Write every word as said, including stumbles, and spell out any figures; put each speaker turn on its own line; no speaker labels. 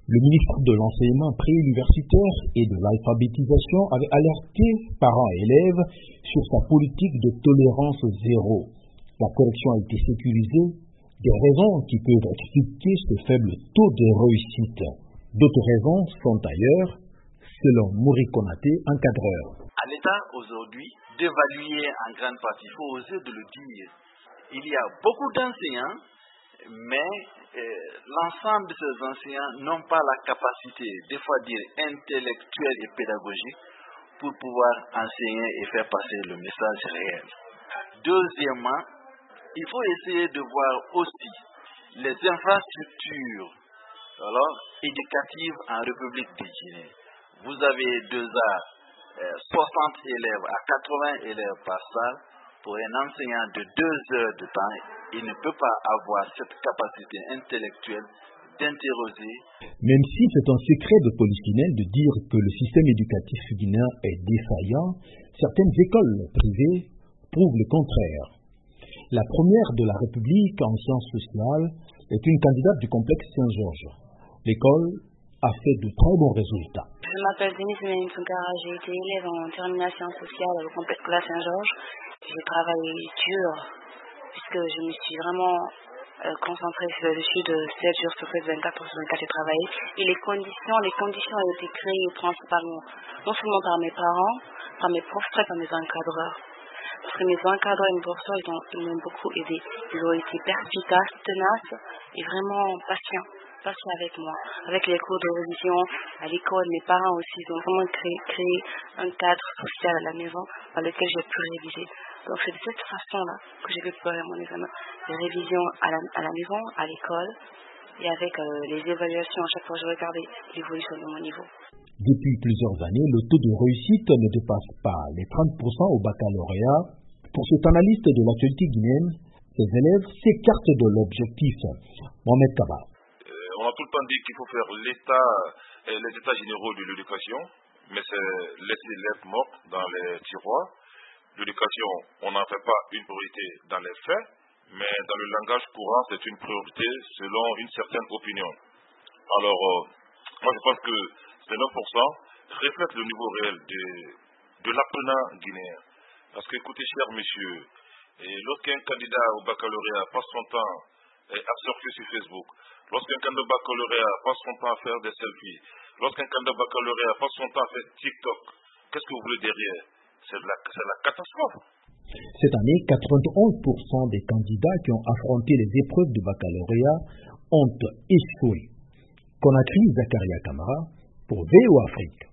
Le ministre de l'Enseignement préuniversitaire et de l'alphabétisation avait alerté parents et élèves sur sa politique de tolérance zéro. La correction a été sécurisée, des raisons qui peuvent expliquer ce faible taux de réussite. D'autres raisons sont ailleurs, selon Mouri Konaté, encadreur.
À l'État aujourd'hui, d'évaluer en grande partie, il faut oser de le dire. Il y a beaucoup d'enseignants, mais euh, l'ensemble de ces enseignants n'ont pas la capacité, des fois dire intellectuelle et pédagogique, pour pouvoir enseigner et faire passer le message réel. Deuxièmement, il faut essayer de voir aussi les infrastructures alors, éducatives en République de Guinée. Vous avez deux à euh, soixante élèves à quatre-vingts élèves par salle. Pour un enseignant de deux heures de temps, il ne peut pas avoir cette capacité intellectuelle d'interroger.
Même si c'est un secret de polichinelle de dire que le système éducatif guinéen est défaillant, certaines écoles privées prouvent le contraire. La première de la République en sciences sociales est une candidate du complexe Saint-Georges. L'école a fait de très bons résultats.
Je m'appelle Denise Méline Soukara, j'ai été élève en termination sociale au complexe scolaire Saint-Georges. J'ai travaillé dur puisque je me suis vraiment euh, concentrée sur les études de sept jours sur sept, vingt-quatre heures sur vingt-quatre, j'ai travaillé. Et les conditions, les conditions ont été créées principalement, non seulement par mes parents, par mes profs, par mes encadreurs. Parce que mes encadreurs et mes professeurs, ils, ont, ils m'ont beaucoup aidé. Ils ont été perspicaces, tenaces et vraiment patients. Patients avec moi. Avec les cours de révision à l'école, mes parents aussi, ils ont vraiment créé, créé un cadre social à la maison par lequel j'ai pu réviser. Donc c'est de cette façon-là que j'ai pu préparer mon examen. Les révisions à la, à la maison, à l'école, et avec euh, les évaluations. À chaque fois, je regardais l'évolution de mon niveau.
Depuis plusieurs années, le taux de réussite ne dépasse pas les trente pour cent au baccalauréat. Pour cet analyste de l'actualité guinéenne, ces élèves s'écartent de l'objectif. Mohamed Kaba.
Euh, on a tout le temps dit qu'il faut faire l'état, euh, les états généraux de l'éducation, mais c'est laisser l'être morte dans les tiroirs. L'éducation, on n'en fait pas une priorité dans les faits, mais dans le langage courant, c'est une priorité selon une certaine opinion. Alors, euh, moi je pense que ces neuf pour cent reflètent le niveau réel de, de l'apprenant guinéen. Parce que, écoutez, cher monsieur, lorsqu'un candidat au baccalauréat passe son temps à surfer sur Facebook, lorsqu'un candidat au baccalauréat passe son temps à faire des selfies, lorsqu'un candidat au baccalauréat passe son temps à faire TikTok, qu'est-ce que vous voulez derrière? C'est la, c'est la catastrophe.
Cette année, quatre-vingt-onze pour cent des candidats qui ont affronté les épreuves du baccalauréat ont échoué. Conakry, Zakaria Kamara, pour V O Afrique.